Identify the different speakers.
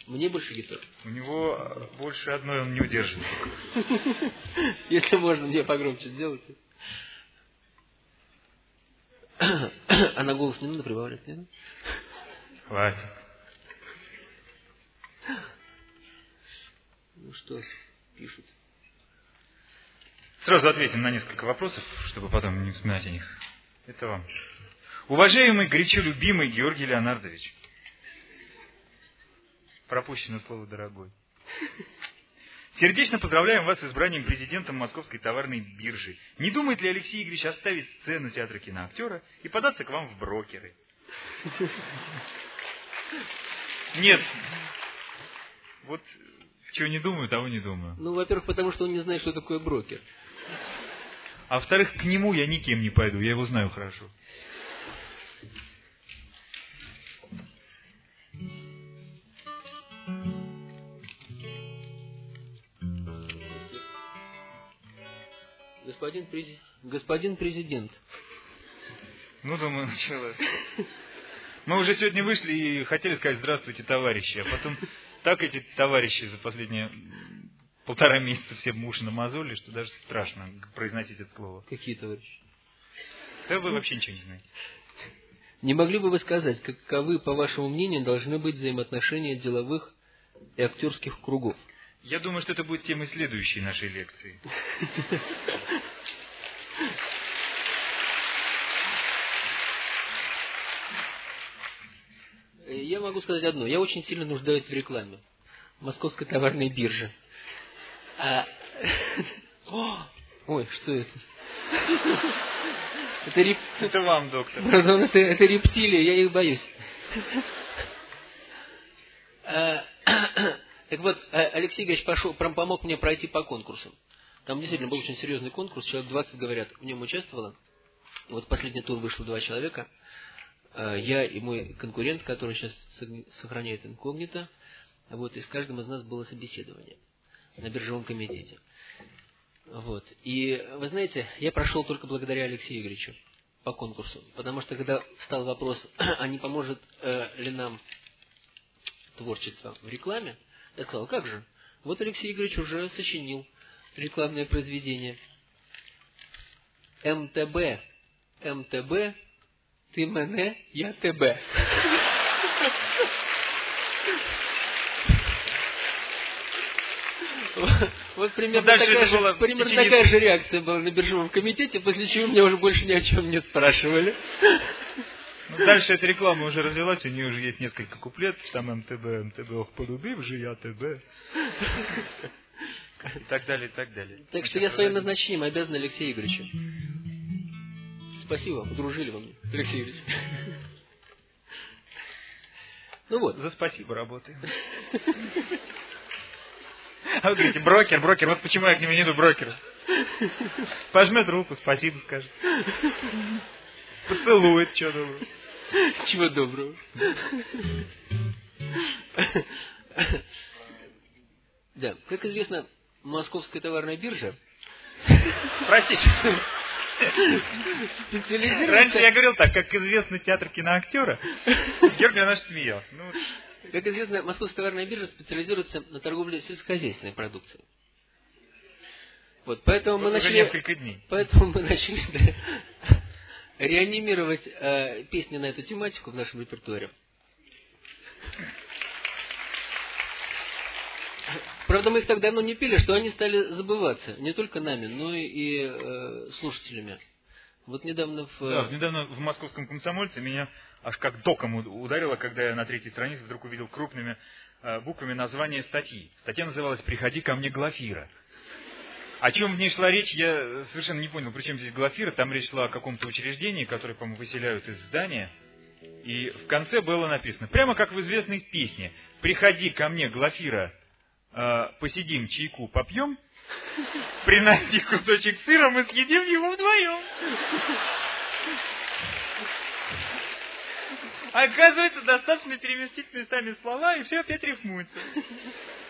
Speaker 1: Мне больше гитар.
Speaker 2: У него больше одной он не удерживает.
Speaker 1: Если можно, мне погромче сделайте. А на голос не надо прибавлять, нет?
Speaker 2: Хватит.
Speaker 1: Ну что, пишут.
Speaker 2: Сразу ответим на несколько вопросов, чтобы потом не вспоминать о них. Это вам. Уважаемый, горячо любимый Георгий Леонардович. Пропущено слово «дорогой». Сердечно поздравляем вас с избранием президентом Московской товарной биржи. Не думает ли Алексей Игоревич оставить сцену театра киноактера и податься к вам в брокеры? Нет. Вот чего не думаю, того не думаю.
Speaker 1: Ну, во-первых, потому что он не знает, что такое брокер.
Speaker 2: А во-вторых, к нему я никем не пойду, я его знаю хорошо.
Speaker 1: Господин президент.
Speaker 2: Ну, думаю, началось. Мы уже сегодня вышли и хотели сказать «здравствуйте, товарищи», а потом так эти товарищи за последние 1,5 месяца все уши намазали, что даже страшно произносить это слово.
Speaker 1: Какие товарищи?
Speaker 2: Да вы вообще ничего не знаете.
Speaker 1: Не могли бы вы сказать, каковы, по вашему мнению, должны быть взаимоотношения деловых и актерских кругов?
Speaker 2: Я думаю, что это будет темой следующей нашей лекции.
Speaker 1: Я могу сказать одно. Я очень сильно нуждаюсь в рекламе. Московской товарной биржи. Ой, что это?
Speaker 2: Это вам, доктор.
Speaker 1: Пардон, это рептилии, я их боюсь. Так вот, Алексей Игоревич помог мне пройти по конкурсам. Там действительно был очень серьезный конкурс, человек 20, говорят, в нем участвовало. Вот в последний тур вышло 2 человека. Я и мой конкурент, который сейчас сохраняет инкогнито. Вот, и с каждым из нас было собеседование на биржевом комитете. Вот. И, вы знаете, я прошел только благодаря Алексею Игоревичу по конкурсу. Потому что, когда встал вопрос, а не поможет ли нам творчество в рекламе, я сказал, как же? Вот Алексей Игоревич уже сочинил рекламное произведение. МТБ, ты мене, я тебе. Вот примерно такая же реакция была на биржевом комитете, после чего меня уже больше ни о чем не спрашивали.
Speaker 2: Ну, дальше эта реклама уже развилась, у нее уже есть несколько куплетов, там МТБ, ох, полюбив же я ТБ. И так далее, и так далее.
Speaker 1: Так что я своим назначением обязан Алексею Игоревичу. Спасибо, удружили вы мне, Алексей Игоревич. Ну вот.
Speaker 2: За спасибо работаем. А вы говорите, брокер, вот почему я к нему не иду, брокера. Пожмет руку, спасибо скажет. Поцелует, чего доброго.
Speaker 1: Чего доброго. Да, как известно, Московская товарная биржа...
Speaker 2: Простите. Раньше я говорил так, как известно, театр киноактера. Георгий наш смеялся.
Speaker 1: Как известно, Московская товарная биржа специализируется на торговле сельскохозяйственной продукцией. Вот, поэтому мы начали реанимировать песни на эту тематику в нашем репертуаре. Правда, мы их так давно не пели, что они стали забываться. Не только нами, но и слушателями. Вот недавно
Speaker 2: недавно в московском комсомольце меня аж как током ударило, когда я на 3-й странице вдруг увидел крупными буквами название статьи. Статья называлась «Приходи ко мне, Глафира». О чем в ней шла речь, я совершенно не понял, при чем здесь Глафира. Там речь шла о каком-то учреждении, которое, по-моему, выселяют из здания. И в конце было написано, прямо как в известной песне: «Приходи ко мне, Глафира, посидим, чайку попьем, приноси кусочек сыра, мы съедим его вдвоем». Оказывается, достаточно переместить местами слова, и все опять рифмуется.